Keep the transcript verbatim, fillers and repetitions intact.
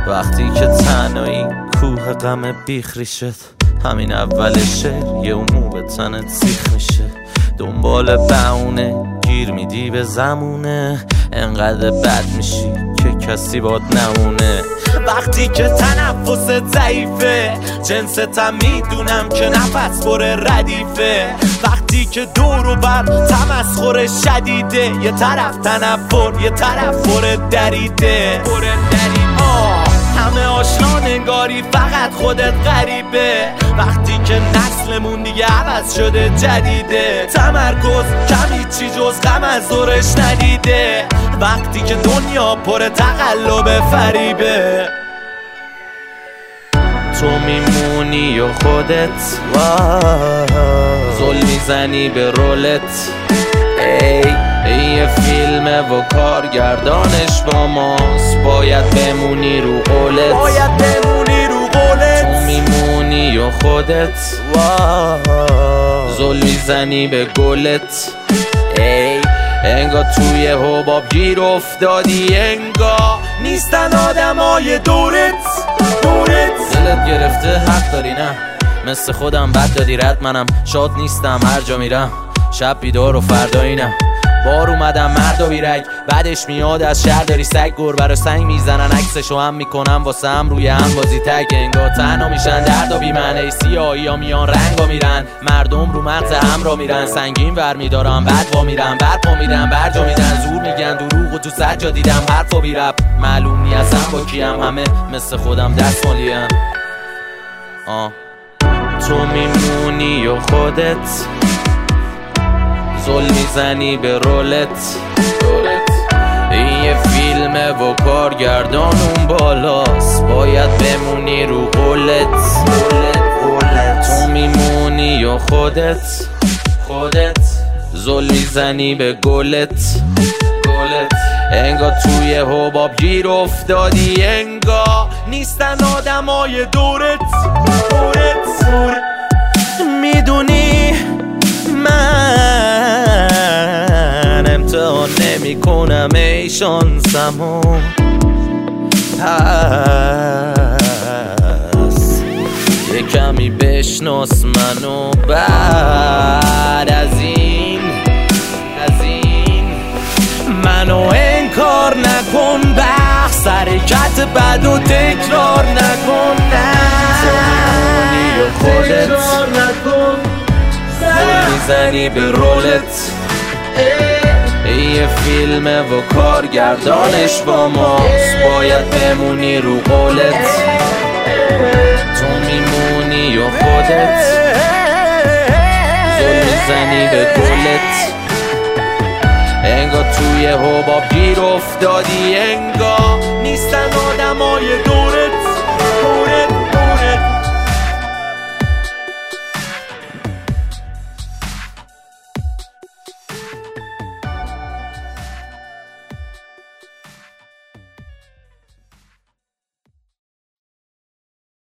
وقتی که تنهایی کوه غم بیخ ریشت، همین اولشه یه مو به تنت سیخ میشه. دنبال بهونه گیر میدی به زمونه، انقدر بد میشی که کسی باد نمونه. وقتی که تنفست ضعیفه، جنستم میدونم که نفس بره ردیفه. وقتی که دور و بر تمسخر شدیده، یه طرف تنفر یه طرف بره دریده. آه همه آشنا نگاری فقط خودت غریبه. وقتی که نسلمون دیگه عوض شده جدیده، تمرکز کمی چی جز غم از دورش ندیده. وقتی که دنیا پر تقلب فریبه، تو میمونی و خودت زل میزنی به رولت. ای ای یه فیلمه و کارگردانش با ماست، باید بمونی رو قولت. باید بمونی رو قولت. تو میمونی و خودت زل میزنی به گلت. ای انگار توی حباب گیر افتادی، انگار نیستن آدمای دورت دورت. دلت گرفته حق داری نه، مثل خودم بد دادی رد. منم شاد نیستم هر جا میرم، شب بیدار و فردایینم. بار اومدم مرد و بیرگ، بعدش میاد از شهر داری سگ. گربه رو سنگ میزنن عکسشو هم میکنم واسه هم روی هم بازی تگ. انگار تنها میشن درد و بیمنه، سیاهی ها میان رنگ ها میرن. مردم رو مغز هم را میرن، سنگین ور میدارم بعد وا میرن. برپا میرن برجا میدن، زور میگن دروغ و تو سجا دیدم حرف و بیرب. معلوم نی اصلا با کیم، همه مثل خودم دست مالیم. آه تو میمونی و خودت زل میزنی به رولت. این یه فیلمه و کارگردان اون بالاست، باید بمونی رو قولت. تو میمونی و خودت خودت زل میزنی به گلت گلت. انگار توی حباب گیر افتادی، انگار نیستن آدمای دورت دورت دورت. میدونی من امتحان نمی کنم ای شانسمو، پس یه کمی بشناس منو. بعد از این از این منو انکار نکن، بحث حرکت بد و تکرار نکن. نه تکرار نکن، میزنی به رولت. یه فیلمه و کارگردانش با ماست، باید بمونی رو قولت. تو میمونی و خودت زل میزنی به گلت. انگار توی حباب گیر افتادی، انگار نیستن آدمای دورت دورت دورت.